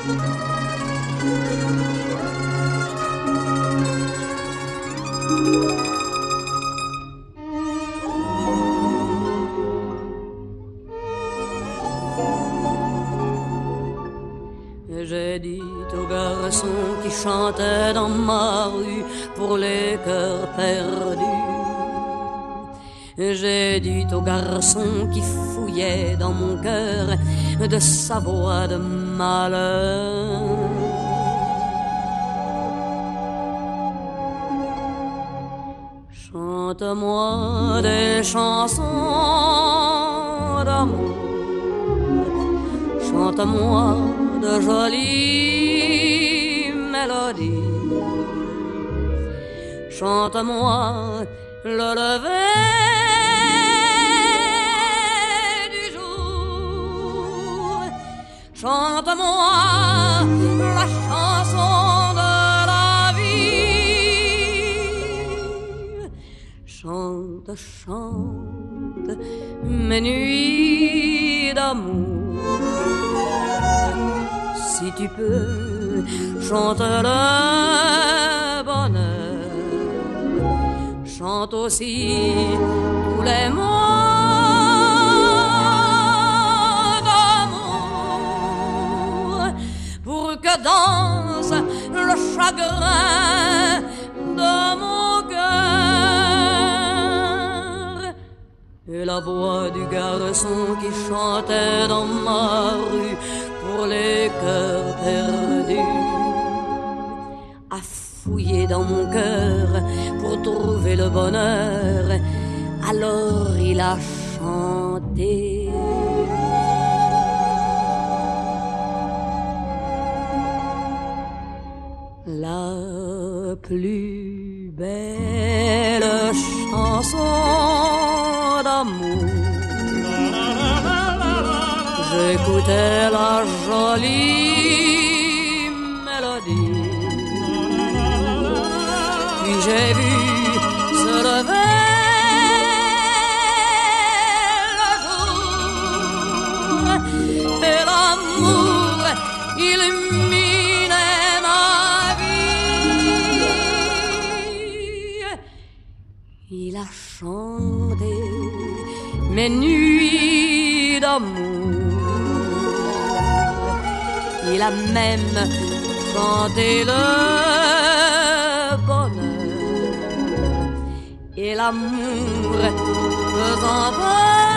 J'ai dit aux garçons qui chantaient dans ma rue pour les cœurs perdus. J'ai dit aux garçons qui fouillaient dans mon cœur de sa voix de malheur. Chante-moi des chansons d'amour, chante-moi de jolies mélodies, chante-moi le lever du jour, chante-moi la chanson de la vie. Chante, chante mes nuits d'amour. Si tu peux, chante le bonheur. Chante aussi tous les mots d'amour pour que danse le chagrin de mon cœur. Et la voix du garçon qui chantait dans ma rue pour les cœurs perdus a fouillé dans mon cœur pour trouver le bonheur. Alors il a chanté. La plus belle chanson d'amour. J'écoutais la jolie mélodie, puis j'ai vu se lever le jour, et l'amour illuminait ma vie. Il a chanté mes nuits d'amour. Il a même chanté le bonheur et l'amour faisant peur.